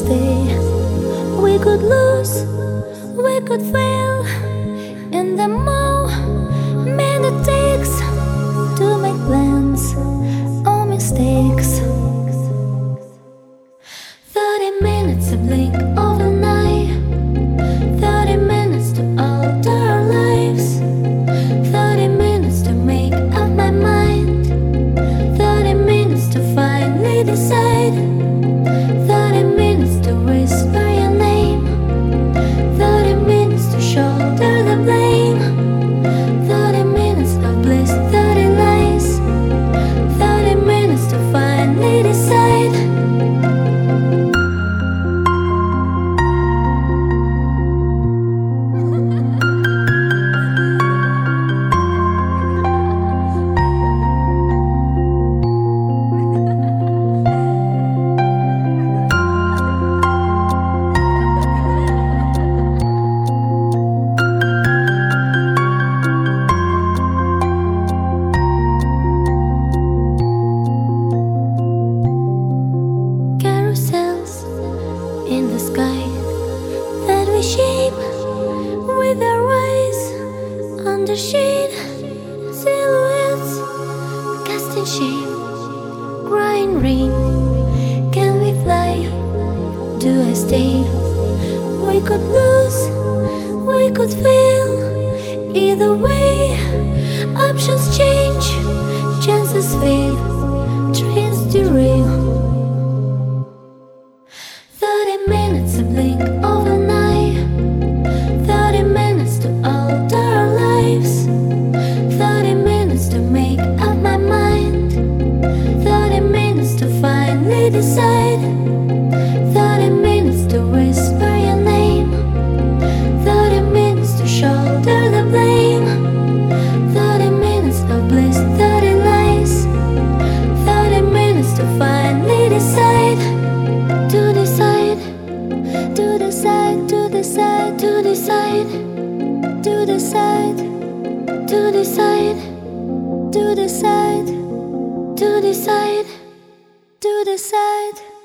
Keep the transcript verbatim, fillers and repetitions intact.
stay. We could lose, we could fail, and the more man it takes to make plans or mistakes. Thirty minutes to blink overnight, thirty minutes to alter our lives, thirty minutes to make up my mind, thirty minutes to finally decide, thirty minutes to whisper your name, thirty minutes to shoulder the blame, thirty minutes of bliss, thirty lies, thirty minutes to finally decide. In the sky that we shape with our eyes, under shade, silhouettes cast in shape, crying rain. Can we fly? Do I stay? We could lose, we could fail. Either way, options change, chances fail, trains derail. Thirty minutes to blink overnight, thirty minutes to alter our lives, thirty minutes to make up my mind, thirty minutes to finally decide, thirty minutes to whisper your name, thirty minutes to shoulder the blame, thirty minutes of bliss, thirty lies, thirty minutes to finally decide. To decide, to decide, to decide, to decide, to decide, to decide, to decide, to decide, to decide.